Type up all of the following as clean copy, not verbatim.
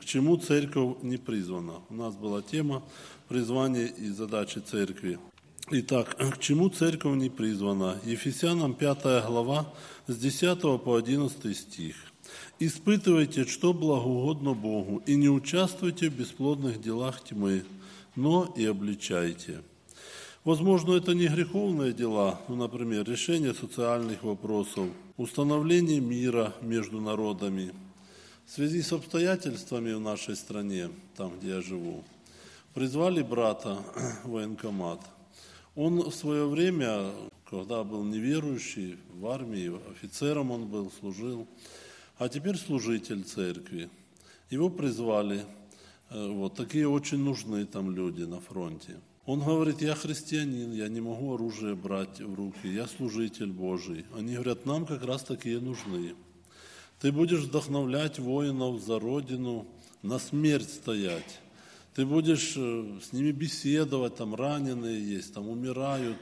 чему церковь не призвана? У нас была тема призвания и задачи церкви. Итак, к чему церковь не призвана? Ефесянам 5 глава с 10 по 11 стих. «Испытывайте, что благоугодно Богу, и не участвуйте в бесплодных делах тьмы, но и обличайте». Возможно, это не греховные дела, например, решение социальных вопросов, установление мира между народами. В связи с обстоятельствами в нашей стране, там, где я живу, призвали брата в военкомат. Он в свое время, когда был неверующий, в армии, офицером он был, служил, а теперь служитель церкви. Его призвали, такие очень нужны там люди на фронте. Он говорит: я христианин, я не могу оружие брать в руки, я служитель Божий. Они говорят: нам как раз такие нужны. Ты будешь вдохновлять воинов за Родину, на смерть стоять. Ты будешь с ними беседовать, там раненые есть, там умирают,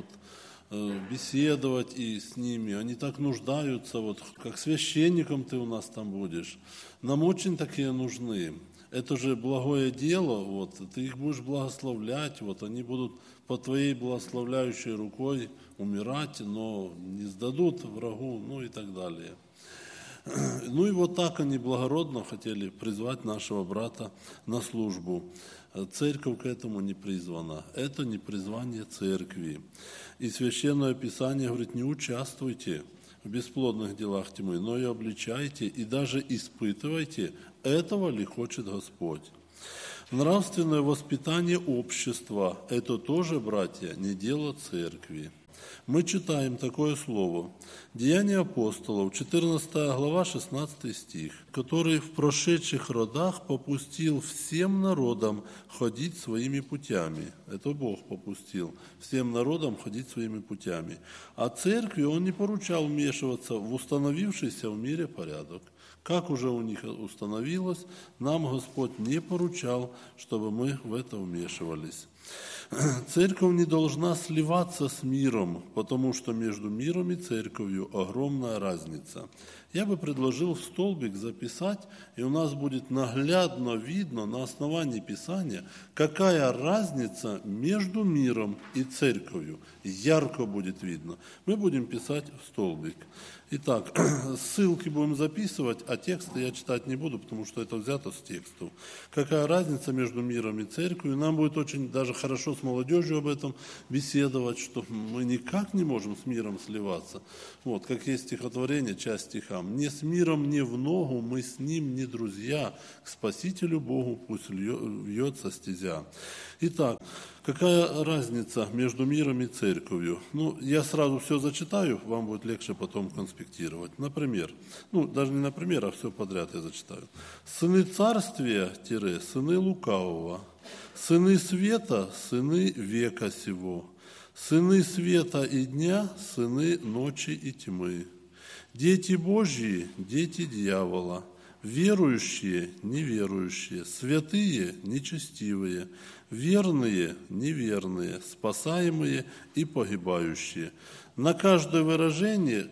беседовать и с ними. Они так нуждаются, как священником ты у нас там будешь. Нам очень такие нужны. Это же благое дело, ты их будешь благословлять, они будут под твоей благословляющей рукой умирать, но не сдадут врагу, и так далее. И так они благородно хотели призвать нашего брата на службу. Церковь к этому не призвана. Это не призвание церкви. И Священное Писание говорит: не участвуйте в бесплодных делах тьмы, но и обличайте, и даже испытывайте, этого ли хочет Господь. Нравственное воспитание общества – это тоже, братья, не дело церкви. Мы читаем такое слово. Деяния апостолов, 14 глава, 16 стих, который в прошедших родах попустил всем народам ходить своими путями. Это Бог попустил всем народам ходить своими путями. А церкви Он не поручал вмешиваться в установившийся в мире порядок. Как уже у них установилось, нам Господь не поручал, чтобы мы в это вмешивались. Церковь не должна сливаться с миром, потому что между миром и церковью огромная разница. Я бы предложил в столбик записать, и у нас будет наглядно видно на основании Писания, какая разница между миром и церковью. Ярко будет видно. Мы будем писать в столбик. Итак, ссылки будем записывать, а тексты я читать не буду, потому что это взято с текстов. Какая разница между миром и церковью? Нам будет очень даже хорошо с молодежью об этом беседовать, что мы никак не можем с миром сливаться. Как есть стихотворение, часть стиха. «Мне с миром не в ногу, мы с ним не друзья, к Спасителю Богу пусть вьется стезя». Итак, какая разница между миром и церковью? Я сразу все зачитаю, вам будет легче потом конспектировать. Например, даже не например, а все подряд я зачитаю. «Сыны царствия, сыны лукавого, сыны света, сыны века сего, сыны света и дня, сыны ночи и тьмы, дети Божьи, дети дьявола, верующие, неверующие, святые, нечестивые, верные, неверные, спасаемые и погибающие». На каждое выражение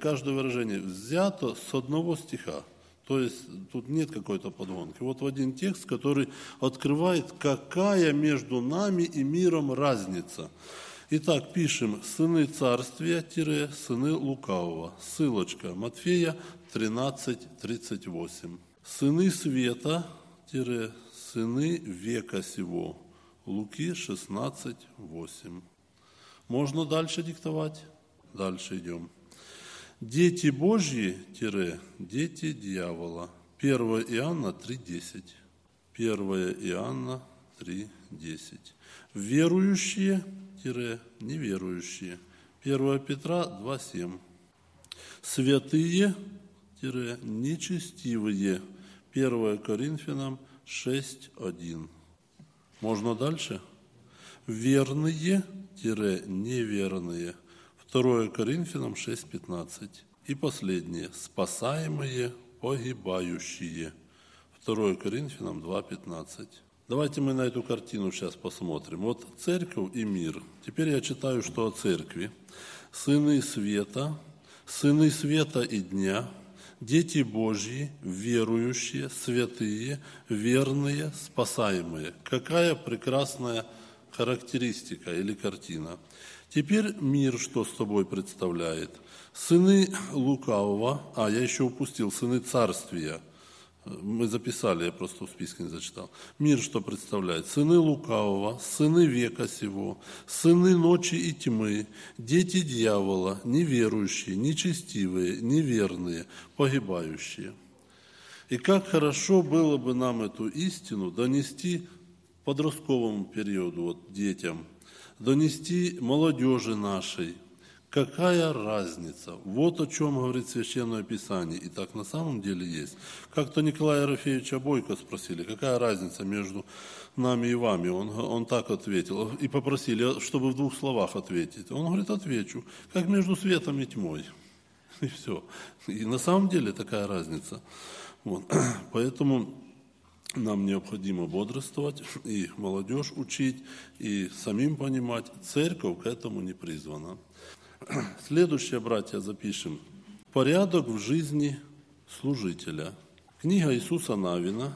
взято с одного стиха. То есть тут нет какой-то подгонки. В один текст, который открывает, какая между нами и миром разница. Итак, пишем: «Сыны царствия, сыны лукавого». Ссылочка: Матфея 13:38. «Сыны света, сыны века сего». Луки 16:8. Можно дальше диктовать? Дальше идем. «Дети Божьи, дети дьявола». 1 Иоанна 3:10. 1 Иоанна 3:10. «Верующие, неверующие». 1 Петра 2:7. «Святые, нечестивые». 1 Коринфянам 6:1. Можно дальше? «Верные, неверные». 2 Коринфянам 6:15. И последнее: «Спасаемые, погибающие». 2 Коринфянам 2:15. Давайте мы на эту картину сейчас посмотрим. Церковь и мир. Теперь я читаю, что о церкви. «Сыны света и дня, дети Божьи, верующие, святые, верные, спасаемые. Какая прекрасная характеристика или картина. Теперь мир что с собой представляет? Сыны лукавого, я еще упустил, сыны царствия. Мы записали, я просто в списке не зачитал. Мир что представляет? Сыны лукавого, сыны века сего, сыны ночи и тьмы, дети дьявола, неверующие, нечестивые, неверные, погибающие. И как хорошо было бы нам эту истину донести подростковому периоду, детям, донести молодежи нашей. Какая разница? Вот о чем говорит Священное Писание. И так на самом деле есть. Как-то Николая Ерофеевича Бойко спросили, какая разница между нами и вами? Он так ответил. И попросили, чтобы в 2 словах ответить. Он говорит, отвечу, как между светом и тьмой. И все. И на самом деле такая разница. Вот. Поэтому нам необходимо бодрствовать и молодежь учить, и самим понимать, церковь к этому не призвана. Следующее, братья, запишем. Порядок в жизни служителя. Книга Иисуса Навина,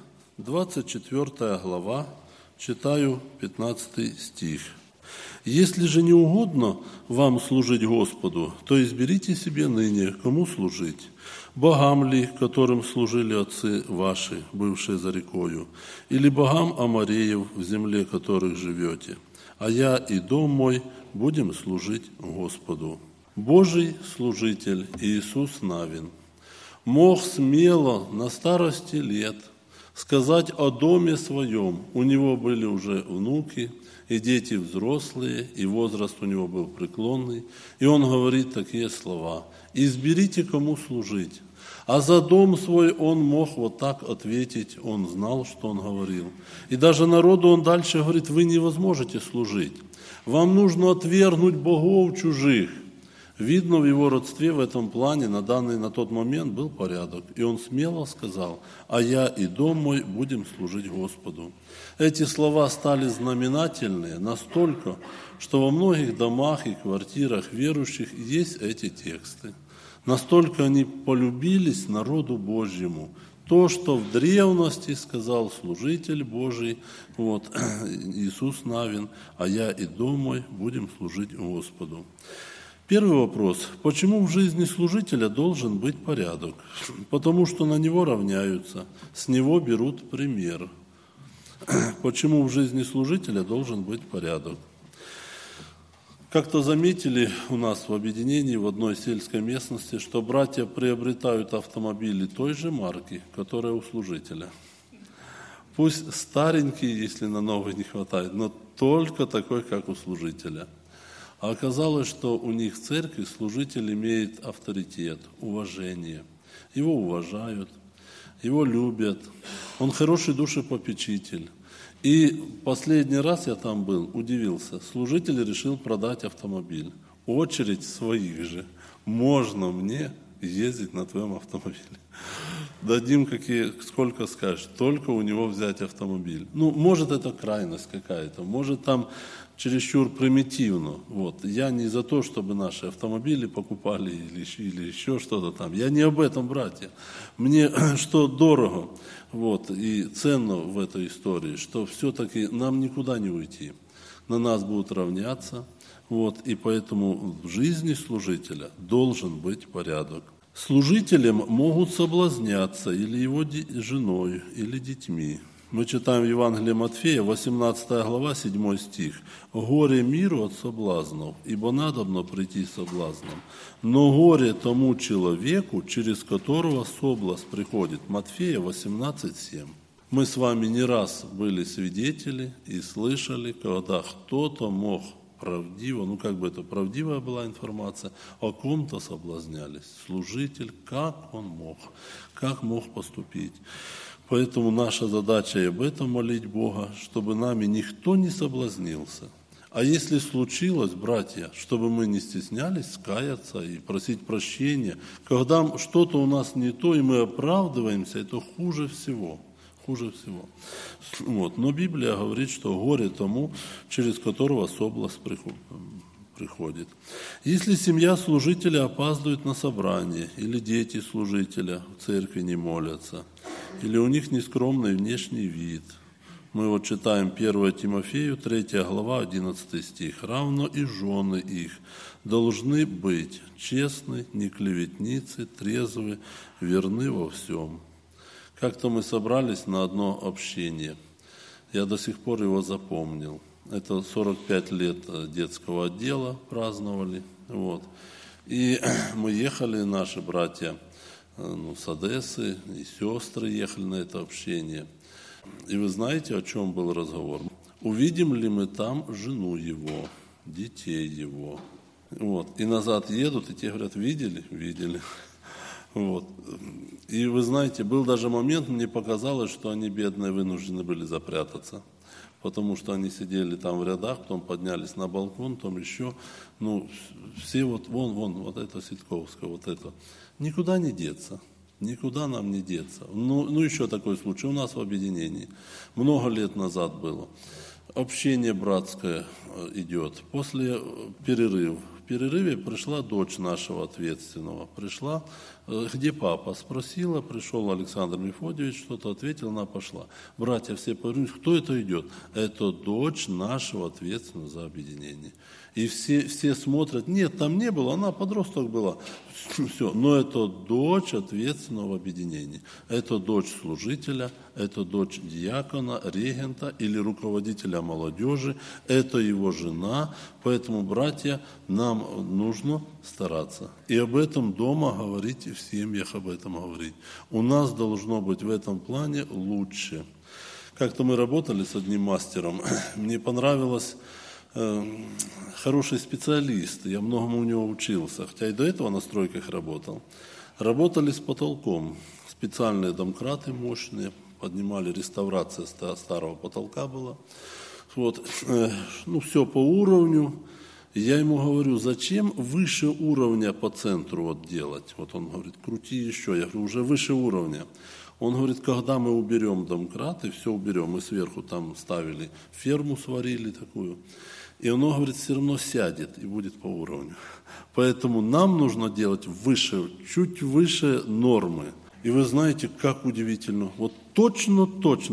24 глава, читаю 15 стих. «Если же не угодно вам служить Господу, то изберите себе ныне, кому служить, богам ли, которым служили отцы ваши, бывшие за рекою, или богам Амореев, в земле которых живете, а я и дом мой будем служить Господу». Божий служитель Иисус Навин мог смело на старости лет сказать о доме своем. У него были уже внуки, и дети взрослые, и возраст у него был преклонный. И он говорит такие слова: «Изберите, кому служить». А за дом свой он мог вот так ответить, он знал, что он говорил. И даже народу он дальше говорит: вы не возможете служить. Вам нужно отвергнуть богов чужих. Видно, в его родстве в этом плане на тот момент был порядок. И он смело сказал: «А я и дом мой будем служить Господу». Эти слова стали знаменательные настолько, что во многих домах и квартирах верующих есть эти тексты. Настолько они полюбились народу Божьему. То, что в древности сказал служитель Божий, Иисус Навин: «А я и дом мой будем служить Господу». Первый вопрос. Почему в жизни служителя должен быть порядок? Потому что на него равняются, с него берут пример. Почему в жизни служителя должен быть порядок? Как-то заметили у нас в объединении в одной сельской местности, что братья приобретают автомобили той же марки, которая у служителя. Пусть старенький, если на новый не хватает, но только такой, как у служителя. А оказалось, что у них в церкви служитель имеет авторитет, уважение. Его уважают, его любят. Он хороший душепопечитель. И последний раз я там был, удивился. Служитель решил продать автомобиль. Очередь своих же. Можно мне ездить на твоем автомобиле? Дадим сколько скажешь, только у него взять автомобиль. Может, это крайность какая-то, может, там чересчур примитивно. Я не за то, чтобы наши автомобили покупали или еще что-то там. Я не об этом, братья. Мне что дорого и ценно в этой истории, что все-таки нам никуда не уйти. На нас будут равняться. И поэтому в жизни служителя должен быть порядок. Служителем могут соблазняться или его женой, или детьми. Мы читаем в Евангелии Матфея, 18 глава, 7 стих. «Горе миру от соблазнов, ибо надобно прийти соблазном. Но горе тому человеку, через которого соблазн приходит». Матфея 18:7. Мы с вами не раз были свидетели и слышали, когда кто-то мог правдиво, правдивая была информация, о ком-то соблазнялись. Служитель, как мог поступить. Поэтому наша задача и об этом молить Бога, чтобы нами никто не соблазнился. А если случилось, братья, чтобы мы не стеснялись каяться и просить прощения, когда что-то у нас не то, и мы оправдываемся, это хуже всего. Но Библия говорит, что горе тому, через которого соблазн приходит. Если семья служителя опаздывает на собрание, или дети служителя в церкви не молятся, или у них нескромный внешний вид, мы вот читаем 1 Тимофею, 3 глава, 11 стих. «Равно и жены их должны быть честны, не клеветницы, трезвы, верны во всем». Как-то мы собрались на одно общение. Я до сих пор его запомнил. Это 45 лет детского отдела праздновали. Вот. И мы ехали, наши братья с Одессы, и сестры ехали на это общение. И вы знаете, о чем был разговор? Увидим ли мы там жену его, детей его? Вот. И назад едут, и те говорят, видели? Видели. Вот. И вы знаете, был даже момент, мне показалось, что они, бедные, вынуждены были запрятаться. Потому что они сидели там в рядах, потом поднялись на балкон, потом еще. Все вот это Ситковская, вот это. Никуда не деться. Никуда нам не деться. Еще такой случай у нас в объединении. Много лет назад было. Общение братское идет. После перерыва. В перерыве пришла дочь нашего ответственного. Пришла, где папа? Спросила, пришел Александр Мефодьевич, что-то ответил, она пошла. Братья все повернулись, кто это идет? Это дочь нашего ответственного за объединение. И все смотрят, нет, там не было, она подросток была. Все. Но это дочь ответственного объединения. Это дочь служителя, это дочь диакона, регента или руководителя молодежи, это его жена. Поэтому, братья, нам нужно стараться. И об этом дома говорить, и в семьях об этом говорить. У нас должно быть в этом плане лучше. Как-то мы работали с одним мастером, мне понравилось. Хороший специалист, я многому у него учился, хотя и до этого на стройках работал. Работали с потолком, специальные домкраты мощные, поднимали, реставрация старого потолка была. Вот, все по уровню. Я ему говорю, зачем выше уровня по центру вот делать? Вот он говорит, крути еще. Я говорю, уже выше уровня. Он говорит, когда мы уберем домкраты, все уберем, мы сверху там ставили, ферму сварили такую, и оно, говорит, все равно сядет и будет по уровню. Поэтому нам нужно делать выше, чуть выше нормы. И вы знаете, как удивительно, вот точно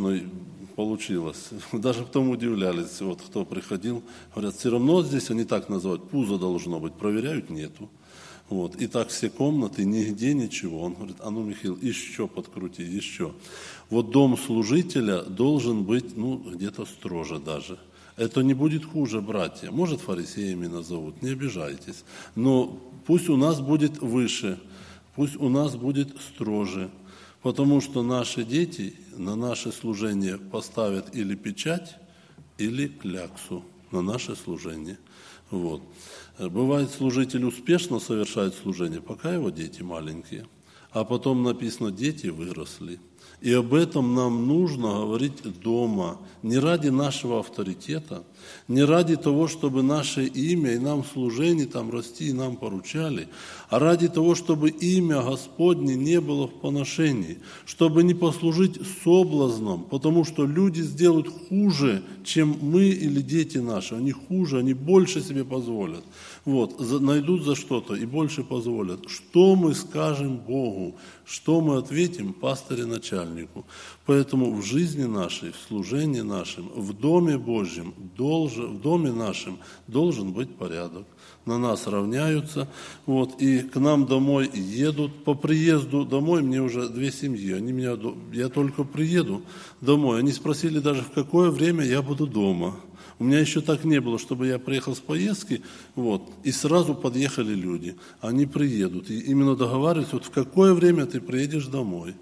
получилось. Даже потом удивлялись, вот кто приходил, говорят, все равно здесь они так называют, пузо должно быть, проверяют, нету. Вот. И так все комнаты, нигде ничего. Он говорит, Михаил, еще подкрути, еще. Вот дом служителя должен быть, где-то строже даже. Это не будет хуже, братья. Может, фарисеями назовут, не обижайтесь. Но пусть у нас будет выше, пусть у нас будет строже. Потому что наши дети на наше служение поставят или печать, или кляксу на наше служение. Вот. Бывает, служитель успешно совершает служение, пока его дети маленькие. А потом написано, дети выросли. И об этом нам нужно говорить дома, не ради нашего авторитета, не ради того, чтобы наше имя и нам служение там расти и нам поручали, а ради того, чтобы имя Господне не было в поношении, чтобы не послужить соблазном, потому что люди сделают хуже, чем мы или дети наши. Они хуже, они больше себе позволят. Вот, найдут за что-то и больше позволят. Что мы скажем Богу? Что мы ответим пастырю начальнику? Поэтому в жизни нашей, в служении нашем, в Доме Божьем, в Доме нашем должен быть порядок. На нас равняются, и к нам домой едут. По приезду домой мне уже 2 семьи. Я только приеду домой. Они спросили даже, в какое время я буду дома. У меня еще так не было, чтобы я приехал с поездки, и сразу подъехали люди. Они приедут. И именно договариваются, в какое время ты приедешь домой.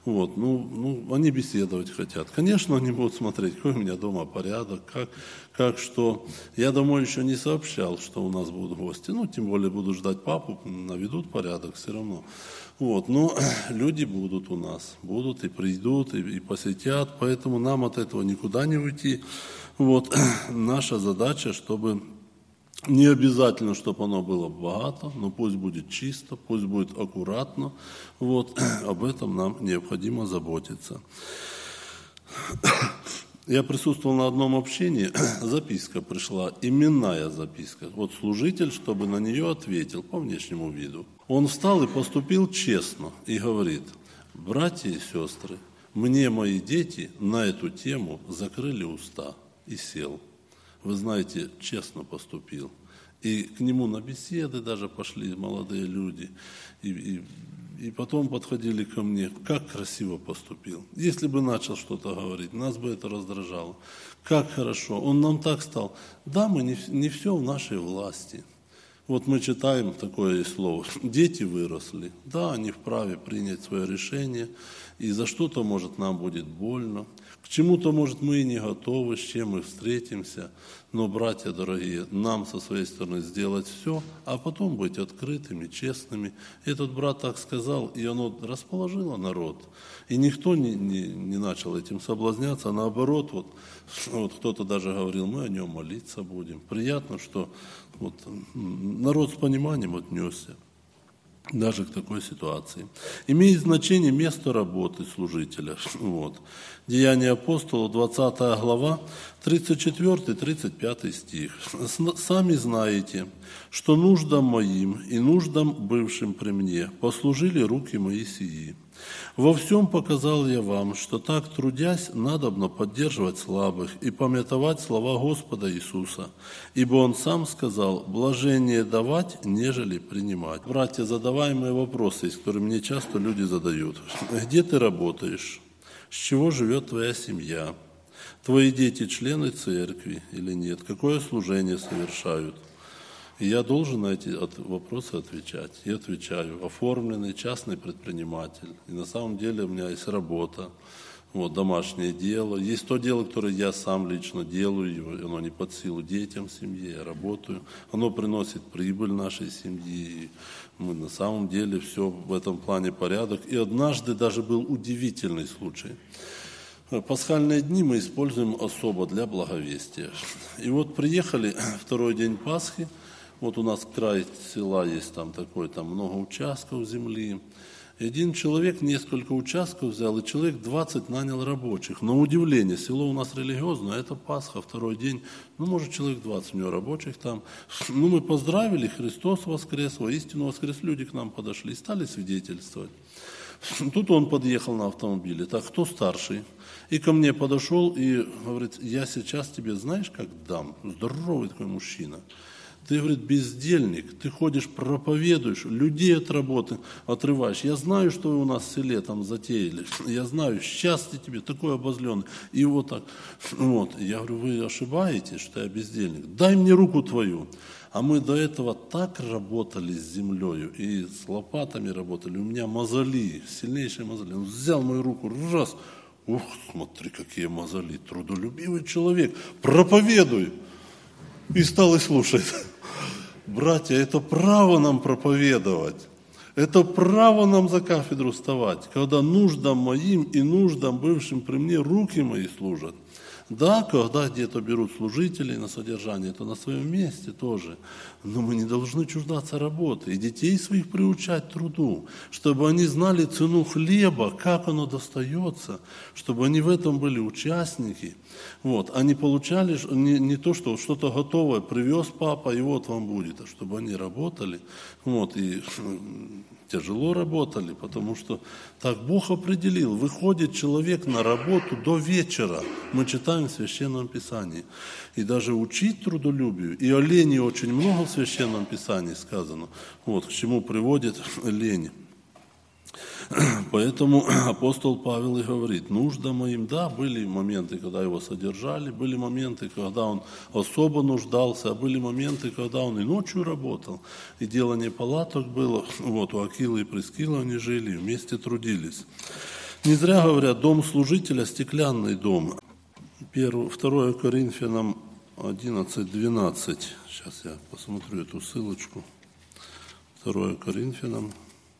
Они беседовать хотят. Конечно, они будут смотреть, какой у меня дома порядок, как что. Я домой еще не сообщал, что у нас будут гости. Тем более буду ждать папу, наведут порядок все равно. Но люди будут у нас, будут и придут, и посетят, поэтому нам от этого никуда не уйти. Наша задача, чтобы не обязательно, чтобы оно было богато, но пусть будет чисто, пусть будет аккуратно. Об этом нам необходимо заботиться. Я присутствовал на одном общении, записка пришла, именная записка. Вот служитель, чтобы на нее ответил по внешнему виду. Он встал и поступил честно и говорит: братья и сестры, мне мои дети на эту тему закрыли уста, и сел. Вы знаете, честно поступил. И к нему на беседы даже пошли молодые люди. И потом подходили ко мне: как красиво поступил. Если бы начал что-то говорить, нас бы это раздражало. Как хорошо, он нам так стал. Да, мы не все в нашей власти. Вот мы читаем такое слово: дети выросли. Да, они вправе принять свое решение, и за что-то, может, нам будет больно. К чему-то, может, мы и не готовы, с чем мы встретимся. Но, братья дорогие, нам со своей стороны сделать все, а потом быть открытыми, честными. Этот брат так сказал, и оно расположило народ. И никто не начал этим соблазняться, а наоборот, вот кто-то даже говорил: мы о нем молиться будем. Приятно, что вот народ с пониманием отнесся даже к такой ситуации. Имеет значение место работы служителя. Вот. Деяния апостолов, 20 глава, 34-35 стих. «Сами знаете, что нуждам моим и нуждам бывшим при мне послужили руки мои сии. Во всем показал я вам, что так трудясь, надобно поддерживать слабых и памятовать слова Господа Иисуса, ибо Он сам сказал: блажение давать, нежели принимать». Братья, задаваемые вопросы, которые мне часто люди задают: где ты работаешь? С чего живет твоя семья? Твои дети члены церкви или нет? Какое служение совершают? И я должен на эти вопросы отвечать. И отвечаю: оформленный частный предприниматель. И на самом деле у меня есть работа, вот, домашнее дело. Есть то дело, которое я сам лично делаю, оно не под силу детям семьи, я работаю. Оно приносит прибыль нашей семьи. И мы на самом деле все в этом плане порядок. И однажды даже был удивительный случай. Пасхальные дни мы используем особо для благовестия. И вот приехали второй день Пасхи. Вот у нас край села есть там много участков земли. И один человек несколько участков взял, и человек 20 нанял рабочих. На удивление, село у нас религиозное, это Пасха, второй день, может, человек 20 у него рабочих там. Мы поздравили, Христос воскрес, воистину воскрес, люди к нам подошли, стали свидетельствовать. Тут он подъехал на автомобиле: так, кто старший? И ко мне подошел и говорит: я сейчас тебе знаешь, как дам? Здоровый такой мужчина. Ты, говорит, бездельник, ты ходишь, проповедуешь, людей от работы отрываешь. Я знаю, что вы у нас в селе там затеяли. Я знаю, счастье тебе, такой обозленный. И вот так. Вот. Я говорю: вы ошибаетесь, что я бездельник. Дай мне руку твою. А мы до этого так работали с землею и с лопатами работали. У меня мозоли, сильнейшие мозоли. Он взял мою руку, раз. Ух, смотри, какие мозоли. Трудолюбивый человек. Проповедуй. И стал и слушать. Братья, это право нам проповедовать. Это право нам за кафедру вставать, когда нуждам моим и нуждам бывшим при мне руки мои служат. Да, когда где-то берут служителей на содержание, это на своем месте тоже. Но мы не должны чуждаться работы и детей своих приучать труду, чтобы они знали цену хлеба, как оно достается, чтобы они в этом были участники. Вот. Они получали не то, что что-то готовое привез папа, и вот вам будет, а чтобы они работали. Вот. И тяжело работали, потому что так Бог определил. Выходит человек на работу до вечера. Мы читаем в Священном Писании. И даже учить трудолюбию. И о лени очень много в Священном Писании сказано. Вот к чему приводит лень. Поэтому апостол Павел и говорит: нужда моим, да, были моменты, когда его содержали, были моменты, когда он особо нуждался, а были моменты, когда он и ночью работал, и делание палаток было. Вот у Акилы и Прискилы они жили, вместе трудились. Не зря говорят: дом служителя – стеклянный дом. 2 Коринфянам 11:12. Сейчас я посмотрю эту ссылочку. 2 Коринфянам.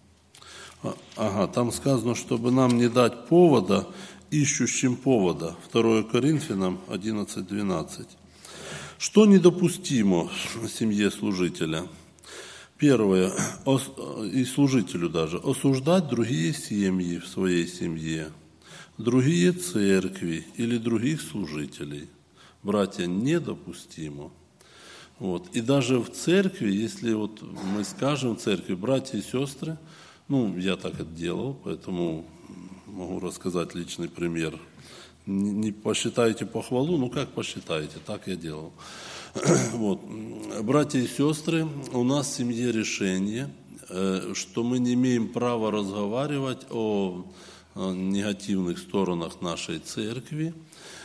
Там сказано, чтобы нам не дать повода ищущим повода. 2 Коринфянам 11:12. Что недопустимо в семье служителя? Первое, и служителю даже, осуждать другие семьи в своей семье. другие церкви или других служителей. Братья, недопустимо. Вот. И даже в церкви, если вот мы скажем в церкви, братья и сестры, я так это делал, поэтому могу рассказать личный пример. Не посчитайте похвалу, как посчитаете, так я делал. Вот. Братья и сестры, у нас в семье решение, что мы не имеем права разговаривать о негативных сторонах нашей церкви.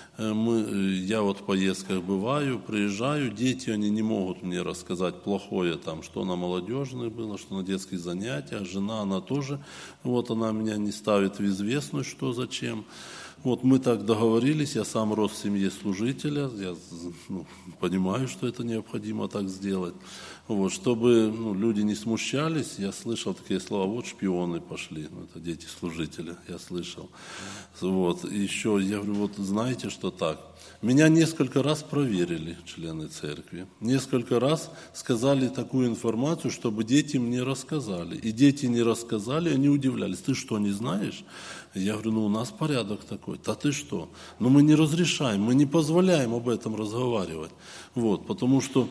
Я в поездках бываю, приезжаю, дети, они не могут мне рассказать плохое, что на молодежных было, что на детских занятиях, жена, она тоже, она меня не ставит в известность, что зачем. Мы так договорились, я сам рос в семье служителя, я понимаю, что это необходимо так сделать. Чтобы люди не смущались, я слышал такие слова, шпионы пошли, это дети служителя, я слышал. Еще я говорю, знаете, что так? Меня несколько раз проверили члены церкви, несколько раз сказали такую информацию, чтобы дети мне рассказали. И дети не рассказали, они удивлялись, ты что, не знаешь? Я говорю, у нас порядок такой. Да ты что? Мы не разрешаем, мы не позволяем об этом разговаривать. Потому что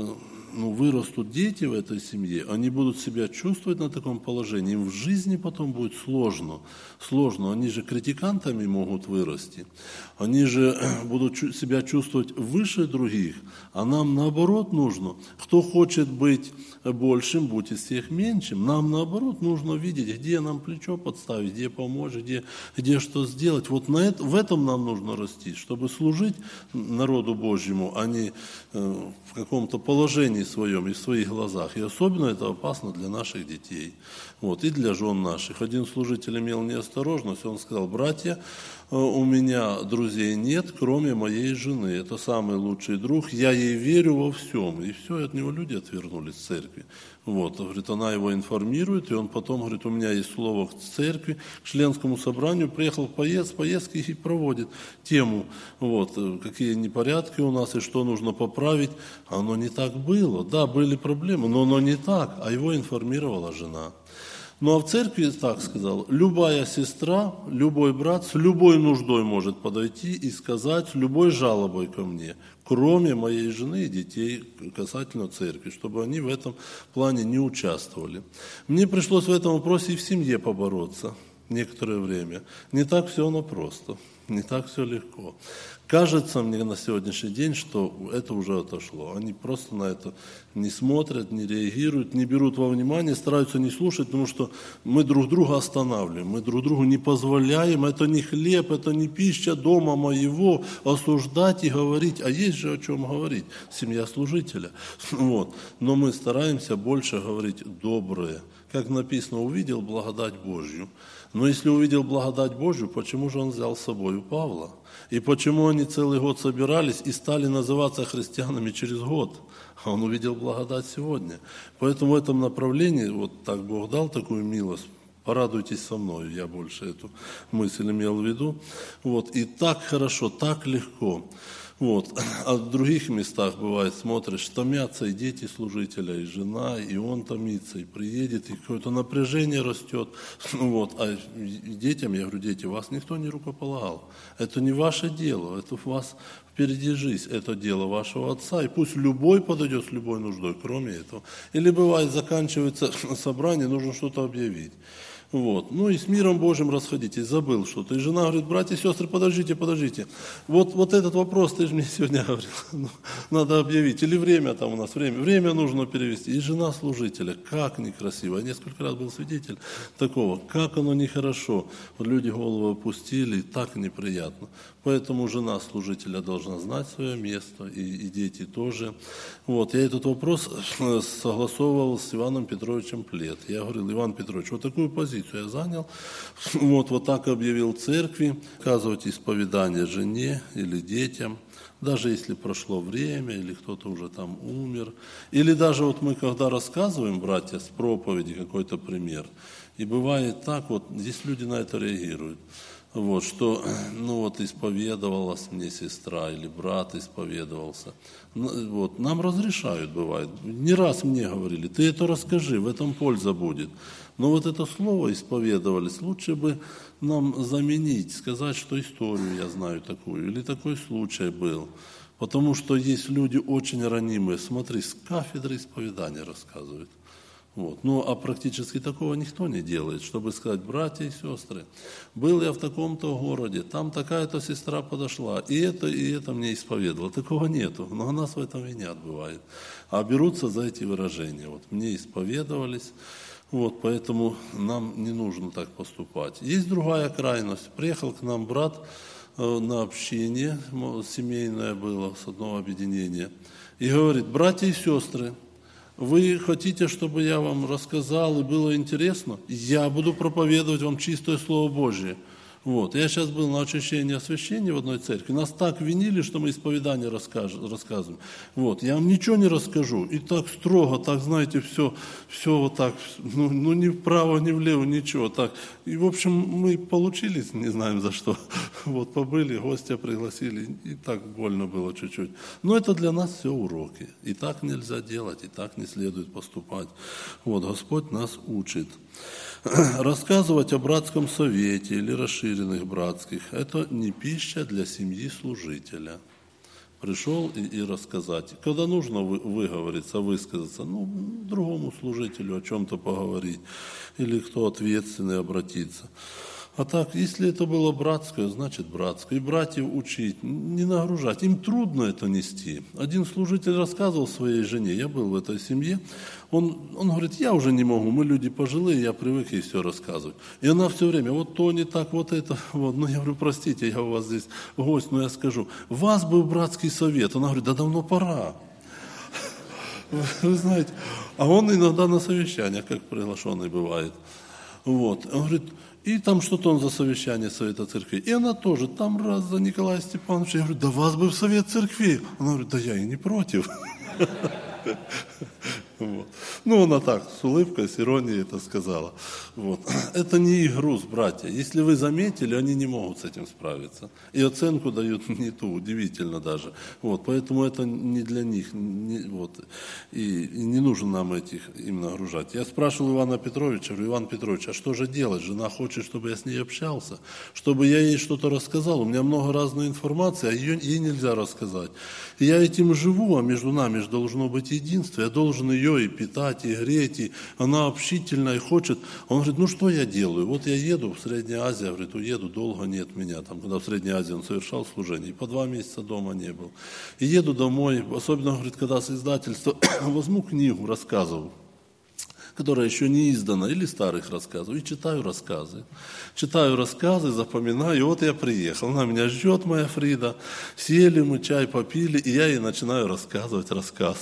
вырастут дети в этой семье, они будут себя чувствовать на таком положении, им в жизни потом будет сложно. Они же критикантами могут вырасти, они же будут себя чувствовать выше других, а нам наоборот нужно. Кто хочет быть большим, будь из всех меньшим. Нам наоборот нужно видеть, где нам плечо подставить, где помочь, где что сделать. В этом нам нужно расти, чтобы служить народу Божьему, а не в каком-то положении своем и в своих глазах. И особенно это опасно для наших детей. И для жен наших. Один служитель имел неосторожность, он сказал, братья, у меня друзей нет, кроме моей жены. Это самый лучший друг, я ей верю во всем. И все, от него люди отвернулись в церкви. Говорит, она его информирует, и он потом говорит, у меня есть слово к церкви, к членскому собранию, приехал с поездки и проводит тему, какие непорядки у нас и что нужно поправить. Оно не так было. Да, были проблемы, но оно не так, а его информировала жена. А в церкви так сказал, любая сестра, любой брат с любой нуждой может подойти и сказать, с любой жалобой ко мне, кроме моей жены и детей касательно церкви, чтобы они в этом плане не участвовали. Мне пришлось в этом вопросе и в семье побороться некоторое время. Не так все оно просто, не так все легко. Кажется мне на сегодняшний день, что это уже отошло. Они просто на это не смотрят, не реагируют, не берут во внимание, стараются не слушать, потому что мы друг друга останавливаем, мы друг другу не позволяем, это не хлеб, это не пища дома моего, осуждать и говорить. А есть же о чем говорить, семья служителя. Но мы стараемся больше говорить доброе. Как написано, увидел благодать Божью. Но если увидел благодать Божью, почему же он взял с собой Павла? И почему они целый год собирались и стали называться христианами через год? А он увидел благодать сегодня. Поэтому в этом направлении, так Бог дал такую милость, порадуйтесь со мной, я больше эту мысль имел в виду. И так хорошо, так легко. А в других местах бывает, смотришь, томятся и дети служителя, и жена, и он томится, и приедет, и какое-то напряжение растет. А детям, я говорю, дети, вас никто не рукополагал. Это не ваше дело, это у вас впереди жизнь, это дело вашего отца, и пусть любой подойдет с любой нуждой, кроме этого. Или бывает, заканчивается собрание, нужно что-то объявить. И с миром Божьим расходитесь, забыл что-то. И жена говорит, братья и сестры, подождите. Вот этот вопрос ты же мне сегодня говорил, надо объявить. Или время у нас, время нужно перевести. И жена служителя, как некрасиво. Я несколько раз был свидетель такого, как оно нехорошо. Люди голову опустили, так неприятно. Поэтому жена служителя должна знать свое место, и дети тоже. Я этот вопрос согласовывал с Иваном Петровичем Плет. Я говорил, Иван Петрович, такую позицию я занял. Так объявил церкви, оказывать исповедание жене или детям, даже если прошло время, или кто-то уже там умер. Или даже мы когда рассказываем, братья, с проповеди какой-то пример, и бывает так, здесь люди на это реагируют. вот, что, ну вот, исповедовалась мне сестра или брат исповедовался. Вот, нам разрешают, бывает. Не раз мне говорили, ты это расскажи, в этом польза будет. Но вот это слово исповедовались, лучше бы нам заменить, сказать, что историю я знаю такую, или такой случай был. Потому что есть люди очень ранимые. Смотри, с кафедры исповедания рассказывают. Вот. Ну, а практически такого никто не делает, чтобы сказать, братья и сестры, был я в таком-то городе, там такая-то сестра подошла, и это мне исповедовала. Такого нету, но нас в этом винят бывает. А берутся за эти выражения. Вот, мне исповедовались, вот, поэтому нам не нужно так поступать. Есть другая крайность. Приехал к нам брат на общение, семейное было, с одного объединения, и говорит, братья и сестры, вы хотите, чтобы я вам рассказал и было интересно? Я буду проповедовать вам чистое Слово Божье. Вот. Я сейчас был на очищении и освящении в одной церкви. Нас так винили, что мы исповедание рассказываем. Вот. Я вам ничего не расскажу. И так строго, так, знаете, все вот так, ну ни вправо, ни влево, ничего. Так. И, в общем, мы получились, не знаем за что. Вот, побыли, гостя пригласили, и так больно было чуть-чуть. Но это для нас все уроки. И так нельзя делать, и так не следует поступать. Вот, Господь нас учит. Рассказывать о братском совете или расширенных братских – это не пища для семьи служителя. Пришел и рассказать. Когда нужно выговориться, высказаться, другому служителю о чем-то поговорить, или кто ответственный обратиться. А так, если это было братское, значит братское. И братьев учить, не нагружать. Им трудно это нести. Один служитель рассказывал своей жене, я был в этой семье, он говорит, я уже не могу, мы люди пожилые, я привык ей все рассказывать. И она все время, вот то не так, вот это, вот. Ну, я говорю, простите, я у вас здесь гость, но я скажу, вас был братский совет. Она говорит, да давно пора. Вы знаете, а он иногда на совещаниях, как приглашенный бывает. Вот, он говорит, и там что-то он за совещание Совета Церкви. И она тоже, там раз за Николая Степановича. Я говорю, да вас бы в Совет Церкви. Она говорит, да я и не против. Вот. Ну, она так, с улыбкой, с иронией это сказала. Вот. Это не их груз, братья. Если вы заметили, они не могут с этим справиться. И оценку дают не ту, удивительно даже. Вот. Поэтому это не для них. Вот. И не нужно нам им нагружать. Я спрашивал Ивана Петровича, говорю, Иван Петрович, а что же делать? Жена хочет, чтобы я с ней общался, чтобы я ей что-то рассказал. У меня много разной информации, а ей нельзя рассказать. И я этим живу, а между нами же должно быть единство. Я должен ее и питать, и греть, и она общительная, и хочет. Он говорит, ну что я делаю? Вот я еду в Среднюю Азию, говорит, уеду, долго нет меня. Там, когда в Средней Азии он совершал служение, и по 2 месяца дома не был. И еду домой, особенно, говорит, когда с издательства возьму книгу рассказов, которая еще не издана, или старых рассказов, и читаю рассказы. Читаю рассказы, запоминаю, и вот я приехал, она меня ждет, моя Фрида, сели мы, чай попили, и я ей начинаю рассказывать рассказ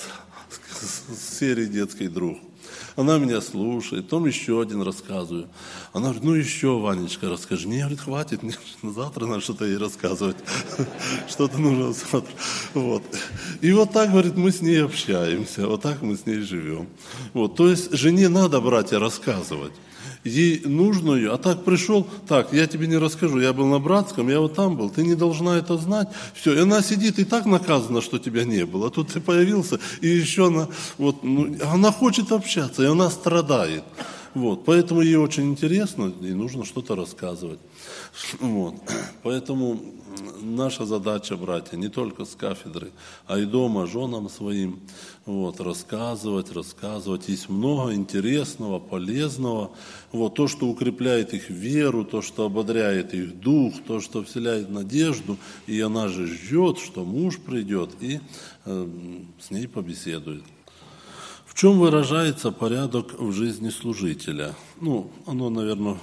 с серии «Детский друг». Она меня слушает, потом еще один рассказываю. Она говорит, ну еще, Ванечка, расскажи. Мне, говорит, хватит, мне завтра надо что-то ей рассказывать. Что-то нужно завтра. Вот. И вот так, говорит, мы с ней общаемся, вот так мы с ней живем. Вот. То есть жене надо, братья, рассказывать. Ей нужно ее, а так пришел, так, я тебе не расскажу, я был на Братском, я вот там был, ты не должна это знать. Все, и она сидит, и так наказана, что тебя не было. А тут ты появился, и еще она хочет общаться, и она страдает. Вот, поэтому ей очень интересно, и нужно что-то рассказывать. Вот. Поэтому наша задача, братья, не только с кафедры, а и дома женам своим рассказывать. Есть много интересного, полезного. Вот, то, что укрепляет их веру, то, что ободряет их дух, то, что вселяет надежду. И она же ждет, что муж придет и с ней побеседует. В чем выражается порядок в жизни служителя? Оно, наверное,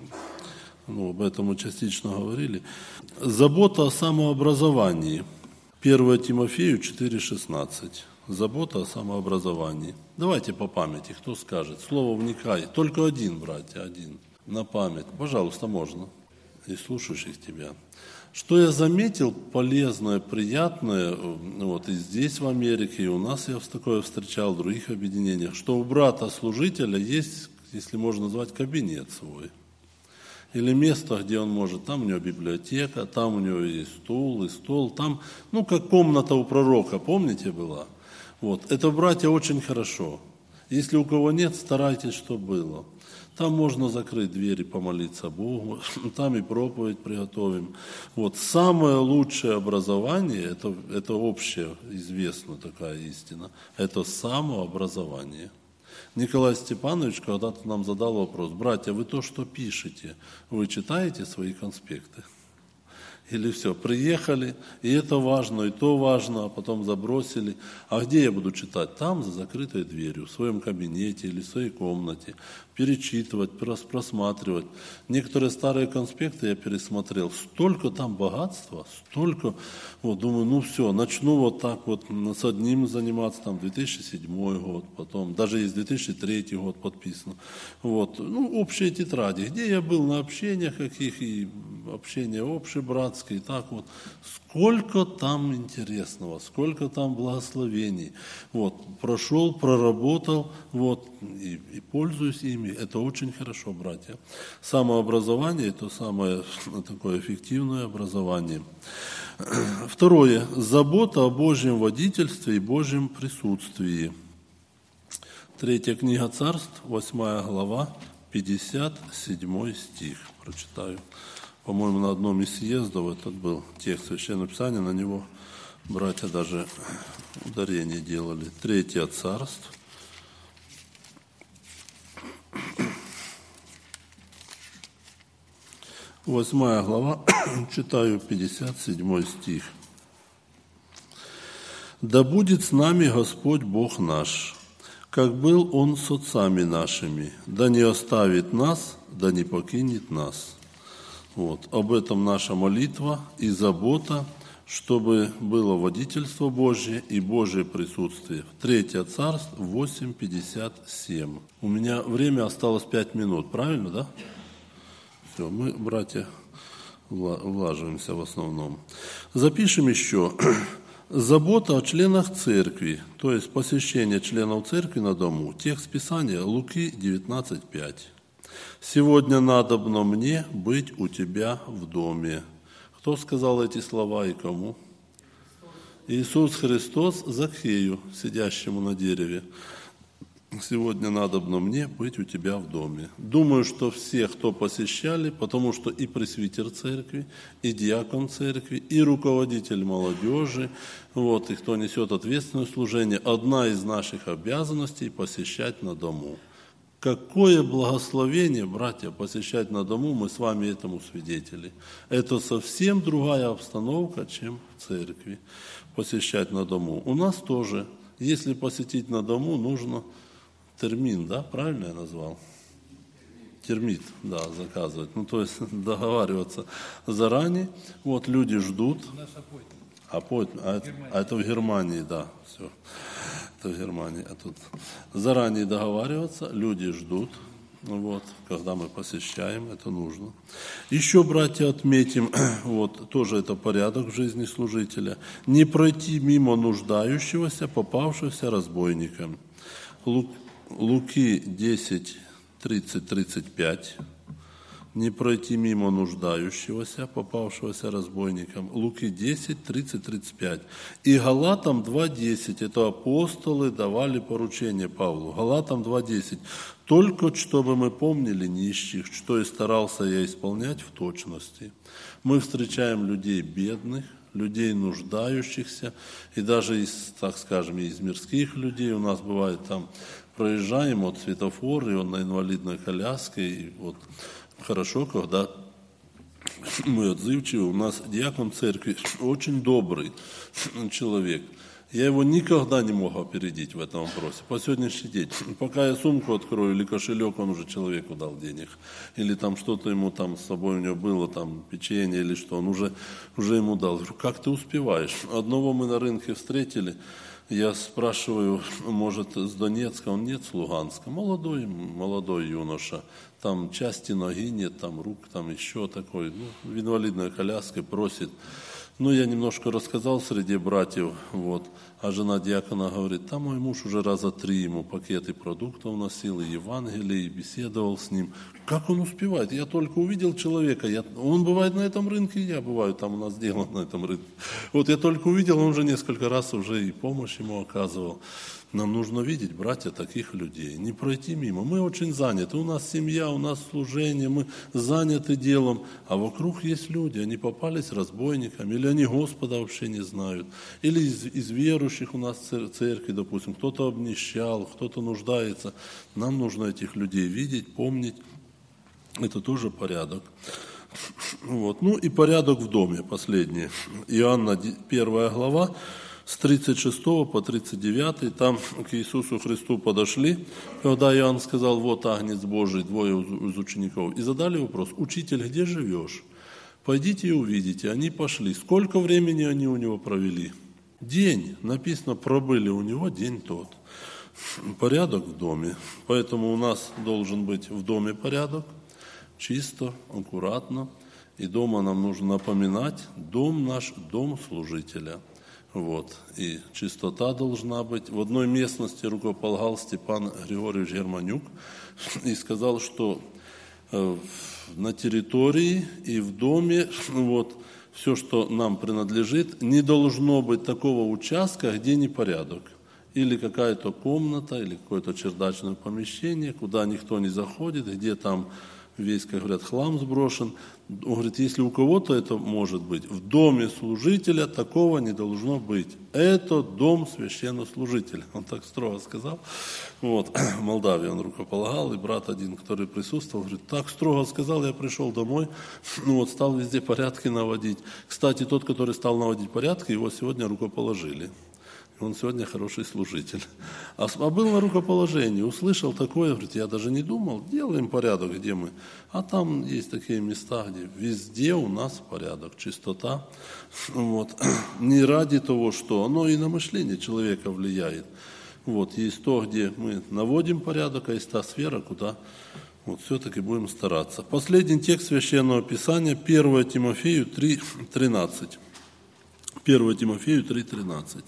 об этом мы частично говорили. Забота о самообразовании. 1 Тимофею 4,16. Забота о самообразовании. Давайте по памяти, кто скажет. Слово вникай. Только один, братья, один. На память. Пожалуйста, можно. И слушающих тебя. Что я заметил полезное, приятное, и здесь в Америке, и у нас я такое встречал, в других объединениях, что у брата-служителя есть, если можно назвать, кабинет свой. или место, где он может, там у него библиотека, там у него есть стул и стол, там, как комната у пророка, помните, была? Вот, это, братья, очень хорошо. Если у кого нет, старайтесь, чтобы было. Там можно закрыть двери, помолиться Богу, там и проповедь приготовим. Вот, самое лучшее образование, это общая, известна такая истина, это самообразование. Николай Степанович когда-то нам задал вопрос: братья, вы то, что пишете, вы читаете свои конспекты? Или все, приехали, и это важно, и то важно, а потом забросили. А где я буду читать? Там, за закрытой дверью, в своем кабинете или в своей комнате. Перечитывать, просматривать. Некоторые старые конспекты я пересмотрел. Столько там богатства, столько. Вот, думаю, все, начну вот так вот с одним заниматься, там, 2007 год, потом, даже есть 2003 год подписано. Вот, общие тетради, где я был на общениях каких, и общения общебратские, и так вот. Сколько там интересного, сколько там благословений. Вот, прошел, проработал, вот, и пользуюсь ими. Это очень хорошо, братья. Самообразование – это самое такое эффективное образование. Второе. Забота о Божьем водительстве и Божьем присутствии. 3 книга Царств, 8 глава, 57 стих. Прочитаю. По-моему, на одном из съездов этот был текст Священного Писания, на него братья даже ударение делали. 3 Царств, 8 глава, читаю 57 стих. «Да будет с нами Господь Бог наш, как был Он с отцами нашими, да не оставит нас, да не покинет нас». Вот, об этом наша молитва и забота, чтобы было водительство Божье и Божье присутствие. 3 Царств, 8:57. У меня время осталось 5 минут, правильно, да? Все, мы, братья, влаживаемся в основном. Запишем еще. Забота о членах церкви, то есть посещение членов церкви на дому. Текст Писания Луки 19:5. «Сегодня надобно мне быть у тебя в доме». Кто сказал эти слова и кому? Иисус Христос Закхею, сидящему на дереве. «Сегодня надобно мне быть у тебя в доме». Думаю, что все, кто посещали, потому что и пресвитер церкви, и диакон церкви, и руководитель молодежи, вот, и кто несет ответственное служение, одна из наших обязанностей – посещать на дому. Какое благословение, братья, посещать на дому, мы с вами этому свидетели. Это совсем другая обстановка, чем в церкви, посещать на дому. У нас тоже, если посетить на дому, нужно термин, да, правильно я назвал? Термит, да, заказывать. То есть договариваться заранее. Вот люди ждут. А это в Германии, да, все. Это в Германии. А тут заранее договариваться, люди ждут. Вот, когда мы посещаем, это нужно. Еще, братья, отметим, вот, тоже это порядок в жизни служителя. Не пройти мимо нуждающегося, попавшегося разбойником. Луки 10, 30-35. Не пройти мимо нуждающегося, попавшегося разбойником. Луки 10, 30-35. И Галатам 2:10. Это апостолы давали поручение Павлу. Галатам 2:10. Только чтобы мы помнили нищих, что и старался я исполнять в точности. Мы встречаем людей бедных, людей нуждающихся, и даже из, так скажем, из мирских людей. У нас бывает там, проезжаем от светофора, и он на инвалидной коляске, и вот хорошо, когда мы отзывчивы. У нас диакон церкви очень добрый человек. Я его никогда не мог опередить в этом вопросе. По сегодняшний день. Пока я сумку открою или кошелек, он уже человеку дал денег. Или там что-то ему там с собой у него было, там печенье или что, он уже ему дал. Я говорю, как ты успеваешь? Одного мы на рынке встретили. Я спрашиваю, может, с Донецка? Он нет, с Луганска. Молодой юноша. Там части ноги нет, там рук, там еще такой. В инвалидной коляске просит. Ну, я немножко рассказал среди братьев, вот, а жена диакона говорит, там мой муж уже раза 3 ему пакеты продуктов носил, и Евангелие, и беседовал с ним. Как он успевает? Я только увидел человека, он бывает на этом рынке, я бываю, там у нас дело на этом рынке. Вот я только увидел, он уже несколько раз уже и помощь ему оказывал. Нам нужно видеть, братья, таких людей, не пройти мимо. Мы очень заняты, у нас семья, у нас служение, мы заняты делом, а вокруг есть люди, они попались разбойниками, или они Господа вообще не знают, или из верующих у нас в церкви, допустим, кто-то обнищал, кто-то нуждается. Нам нужно этих людей видеть, помнить, это тоже порядок. Вот. Ну и порядок в доме, последний. Иоанна 1 глава, с 36 по 39, там к Иисусу Христу подошли, когда Иоанн сказал, вот Агнец Божий, 2 из учеников, и задали вопрос, учитель, где живешь? Пойдите и увидите. Они пошли. Сколько времени они у него провели? День. Написано, пробыли у него день тот. Порядок в доме. Поэтому у нас должен быть в доме порядок, чисто, аккуратно. И дома нам нужно напоминать, дом наш, дом служителя. Вот. И чистота должна быть. В одной местности рукополагал Степан Григорьевич Германюк и сказал, что на территории и в доме вот, все, что нам принадлежит, не должно быть такого участка, где непорядок. Или какая-то комната, или какое-то чердачное помещение, куда никто не заходит, где там весь, как говорят, хлам сброшен. Он говорит, если у кого-то это может быть, в доме служителя такого не должно быть. Это дом священнослужителя. Он так строго сказал. Вот. В Молдавии он рукополагал, и брат один, который присутствовал, говорит, так строго сказал, я пришел домой, стал везде порядки наводить. Кстати, тот, который стал наводить порядки, его сегодня рукоположили. Он сегодня хороший служитель. А был на рукоположении, услышал такое, говорит, я даже не думал, делаем порядок, где мы. А там есть такие места, где везде у нас порядок, чистота. Вот. Не ради того, что оно и на мышление человека влияет. Вот. Есть то, где мы наводим порядок, а есть та сфера, куда вот, все-таки будем стараться. Последний текст Священного Писания, 1 Тимофею 3:13. 1 Тимофею 3:13.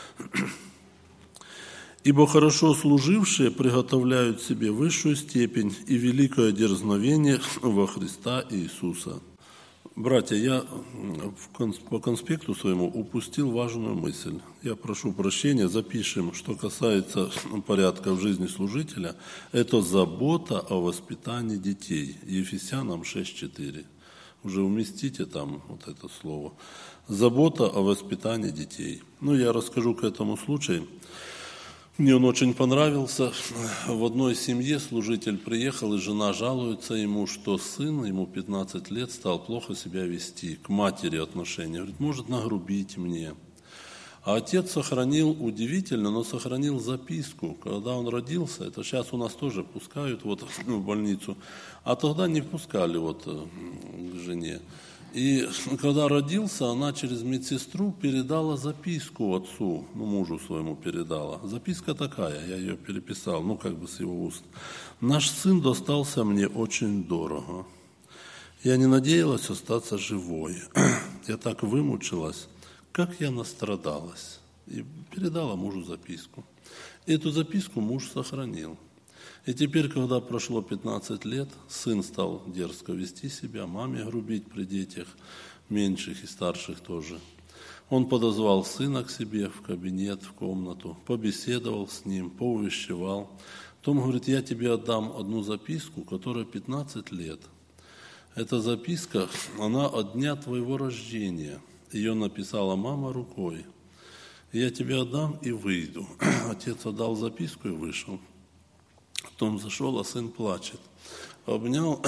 «Ибо хорошо служившие приготовляют себе высшую степень и великое дерзновение во Христа Иисуса». Братья, я по конспекту своему упустил важную мысль. Я прошу прощения, запишем, что касается порядка в жизни служителя, это забота о воспитании детей. Ефесянам 6:4. Уже уместите там вот это слово. Забота о воспитании детей. Я расскажу к этому случаю. Мне он очень понравился. В одной семье служитель приехал, и жена жалуется ему, что сын, ему 15 лет, стал плохо себя вести, к матери отношения. Говорит, может нагрубить мне. А отец сохранил, удивительно, но сохранил записку, когда он родился. Это сейчас у нас тоже пускают в больницу, а тогда не пускали к жене. И когда родился, она через медсестру передала записку отцу, мужу своему передала. Записка такая, я ее переписал, с его уст. «Наш сын достался мне очень дорого. Я не надеялась остаться живой. Я так вымучилась, как я настрадалась». И передала мужу записку. Эту записку муж сохранил. И теперь, когда прошло 15 лет, сын стал дерзко вести себя, маме грубить при детях, меньших и старших тоже. Он подозвал сына к себе в кабинет, в комнату, побеседовал с ним, поувещевал. Потом говорит, я тебе отдам одну записку, которая 15 лет. Эта записка, она от дня твоего рождения. Ее написала мама рукой. Я тебе отдам и выйду. Отец отдал записку и вышел. Потом зашел, а сын плачет. Обнял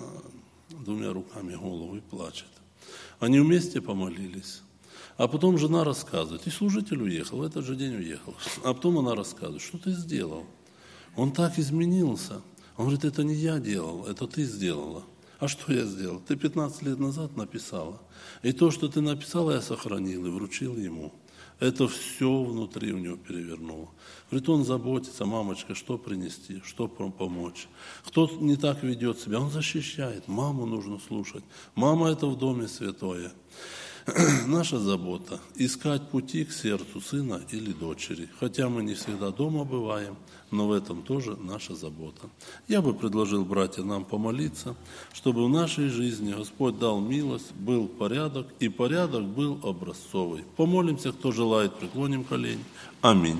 2 руками голову и плачет. Они вместе помолились. А потом жена рассказывает. И служитель уехал, в этот же день уехал. А потом она рассказывает, что ты сделал? Он так изменился. Он говорит, это не я делал, это ты сделала. А что я сделал? Ты 15 лет назад написала. И то, что ты написала, я сохранил и вручил ему. Это все внутри у него перевернуло. Говорит, он заботится, мамочка, что принести, что помочь. Кто не так ведет себя, он защищает. Маму нужно слушать. Мама – это в доме святое. Наша забота – искать пути к сердцу сына или дочери. Хотя мы не всегда дома бываем, но в этом тоже наша забота. Я бы предложил, братья, нам помолиться, чтобы в нашей жизни Господь дал милость, был порядок, и порядок был образцовый. Помолимся, кто желает, преклоним колени. Аминь.